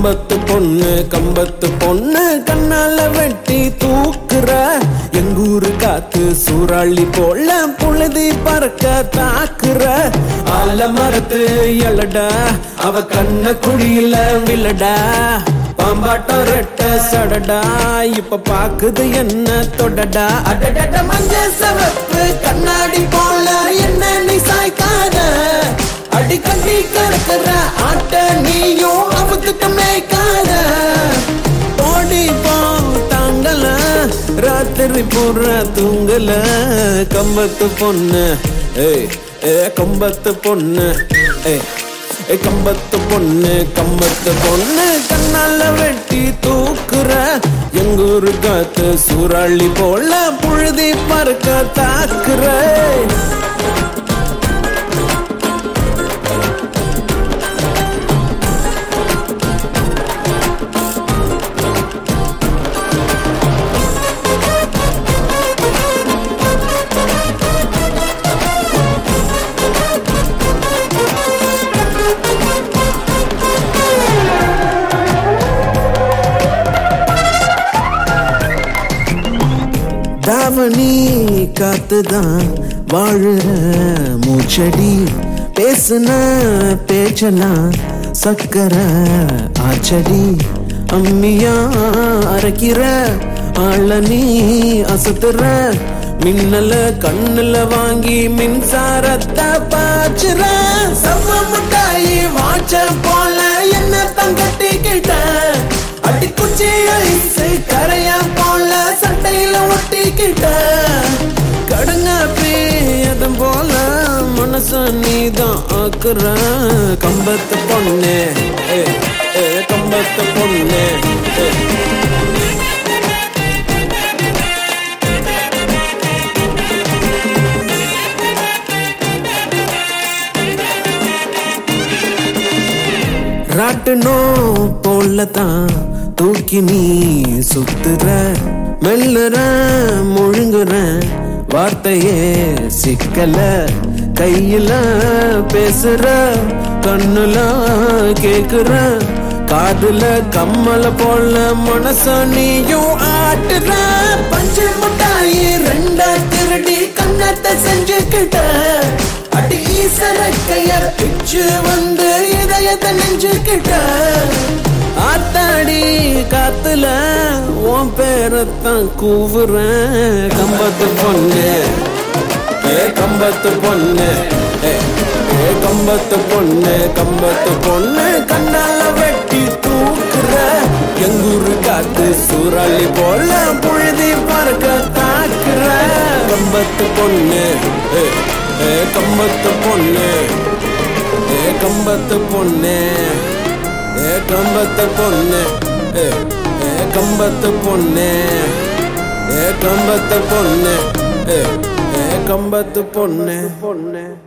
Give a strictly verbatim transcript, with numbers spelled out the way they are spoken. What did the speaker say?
கம்பத்து பொண்ணு கம்பத்து பொண்ணு கண்ணால வெட்டி தூக்குற எங்கூரு காத்து சூறாளி போல புழுதி பறக்க தாக்குற ஆல மரத்து எழடா அவ கண்ண குழியில விழடா பாம்பாட்டம் ரெட்ட சடடா இப்ப பாக்குது என்ன தொடடா அடடட மஞ்ச சவப்பு கண்ணாடி போல என்ன நீ சாய்க்காத அடி கட்டி கறக்குற ஆட்ட நீயும் அவுத்துட்ட மேய்க்காத ஓடி போ தாங்கல ராத்திரி போற தூங்கல கம்பத்து பொண்ணு ஏய் ஏ கம்பத்து பொண்ணு ஏய் கம்பத்து பொண்ணு கம்பத்து பொண்ணு கண்ணால வெட்டி தூக்குற எங்கூரு காத்து சூறாளி போல புழுதி பறக்க தாக்குற தாவணி காத்துதான் வாழுற மூச்சடி பேசுன பேச்சலாம் சக்கர ஆச்சடி அம்மியா அரைக்கிற ஆள நீ அசத்துற மின்னல கண்ணுல வாங்கி மின்சாரத்தை பாச்சுற சம்ம முட்டாயி வாச்ச போல என்ன தங்கட்டிக்கிட்ட அடி குச்சி ஐசு கரையா போல சட்டையில ஒட்டிக்கிட்ட கடங்க பேதம் போல மனச நீதான் ஆக்குற கம்பத்து பொண்ணு கம்பத்து பொண்ணு ராட்டனோ போலதான் தூக்கி நீ சுத்துற மெல்லுற முழுங்குற வார்த்தையே சிக்கல கையில பேசுற கண்ணுல கேக்குற காதுல கம்மல போல மனச நீயும் ஆட்டுற பஞ்சு முட்டாயி ரெண்டா திருடி கண்ணத்தை செஞ்சுக்கிட்ட அடி சரக்கைய பிச்சு வந்து இதயத்தை நெஞ்சுக்கிட்ட ஆத்தாடி காத்துல உன் பேரத்தான் கூவுறேன் கம்பத்து பொண்ணு ஏ கம்பத்து பொண்ணு ஏ கம்பத்து பொண்ணு கம்பத்து பொண்ணு கண்ணால வெட்டி தூக்குற எங்கூரு காத்து சூறாளி போல புழுதி பறக்க தாக்குற கம்பத்து பொண்ணு ஏ கம்பத்து பொண்ணு ஏ கம்பத்து பொண்ணு ஏ கம்பத்து பொண்ணு ஏ கம்பத்து பொண்ணு ஏ கம்பத்து பொண்ணு ஏ கம்பத்து பொண்ணு பொண்ணு